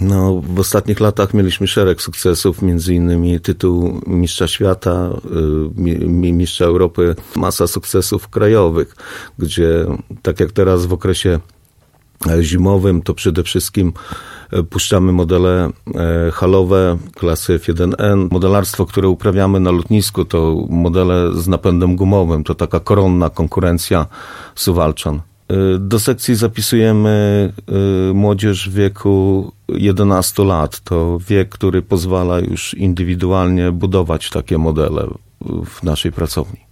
No, w ostatnich latach mieliśmy szereg sukcesów, między innymi tytuł Mistrza Świata, Mistrza Europy, masa sukcesów krajowych, gdzie tak jak teraz w okresie zimowym, to przede wszystkim puszczamy modele halowe klasy F1N. Modelarstwo, które uprawiamy na lotnisku, to modele z napędem gumowym, to taka koronna konkurencja Suwałczan. Do sekcji zapisujemy młodzież w wieku 11 lat. To wiek, który pozwala już indywidualnie budować takie modele w naszej pracowni.